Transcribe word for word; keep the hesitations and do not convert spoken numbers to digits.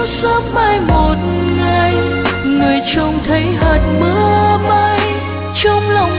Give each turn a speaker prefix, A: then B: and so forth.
A: sớm mai một ngày người trông thấy hạt mưa bay trong lòng